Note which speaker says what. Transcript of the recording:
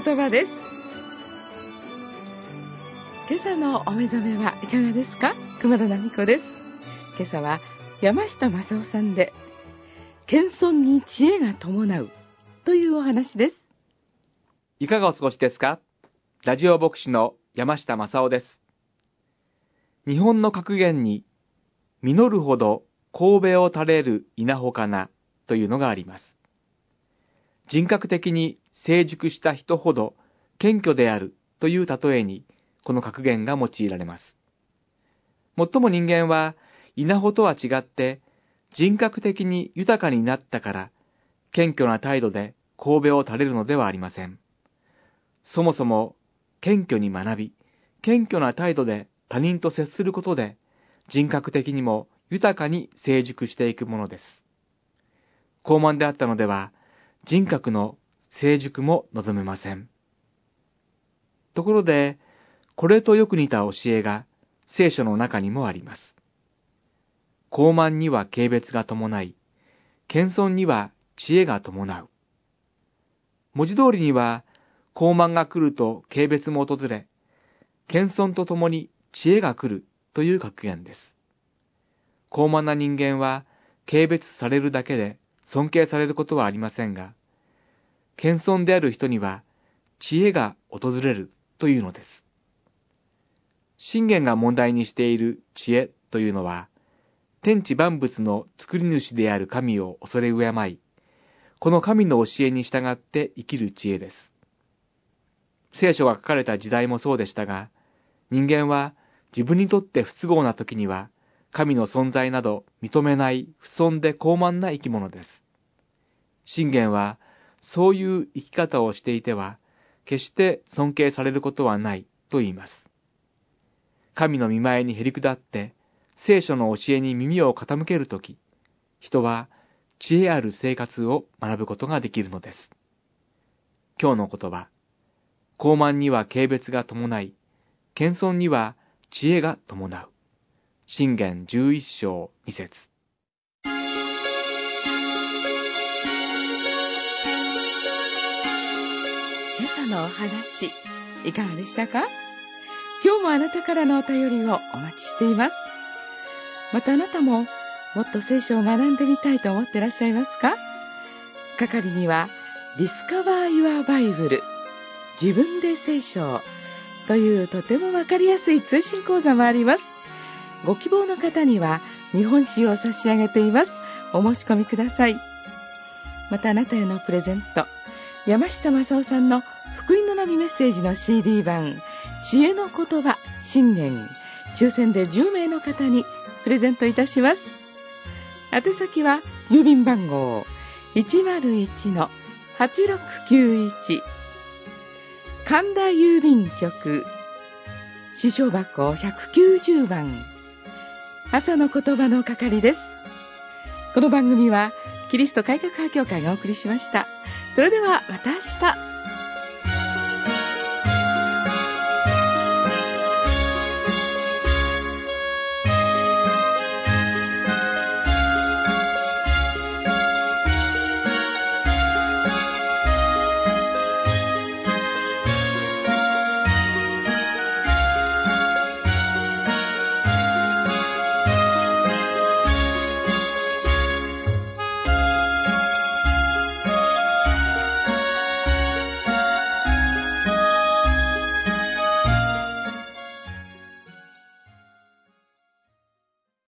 Speaker 1: 言葉です。今朝のお目覚めはいかがですか？熊田奈美子です。今朝は山下正夫さんで、謙遜に知恵が伴うというお話です。
Speaker 2: いかがお過ごしですか？ラジオ牧師の山下正夫です。日本の格言に、実るほど神戸を垂れる稲穂かなというのがあります。人格的に成熟した人ほど謙虚であるという例えに、この格言が用いられます。もっとも人間は稲穂とは違って人格的に豊かになったから謙虚な態度で神戸を垂れるのではありません。そもそも謙虚に学び、謙虚な態度で他人と接することで人格的にも豊かに成熟していくものです。高慢であったのでは人格の成熟も望めません。ところで、これとよく似た教えが聖書の中にもあります。高慢には軽蔑が伴い、謙遜には知恵が伴う。文字通りには、高慢が来ると軽蔑も訪れ、謙遜とともに知恵が来るという格言です。高慢な人間は軽蔑されるだけで尊敬されることはありませんが、謙遜である人には知恵が訪れるというのです。信玄が問題にしている知恵というのは、天地万物の作り主である神を恐れ敬い、この神の教えに従って生きる知恵です。聖書が書かれた時代もそうでしたが、人間は自分にとって不都合な時には、神の存在など認めない不遜で高慢な生き物です。信玄は、そういう生き方をしていては、決して尊敬されることはないと言います。神の御前にへり下って、聖書の教えに耳を傾けるとき、人は知恵ある生活を学ぶことができるのです。今日の言葉、高慢には軽蔑が伴い、謙遜には知恵が伴う。箴言11章2節。
Speaker 1: 今朝のお話、いかがでしたか？今日もあなたからのお便りをお待ちしています。またあなたももっと聖書を学んでみたいと思っていらっしゃいますか？係にはDiscover Your Bible 自分で聖書をというとてもわかりやすい通信講座もあります。ご希望の方には見本集を差し上げています。お申し込みください。またあなたへのプレゼント、山下正夫さんの福音のナビメッセージの CD 版知恵の言葉箴言、抽選で10名の方にプレゼントいたします。宛先は郵便番号 101-8691 神田郵便局支所箱190番朝の言葉の係です。この番組はキリスト改革派教会がお送りしました。それではまた明日。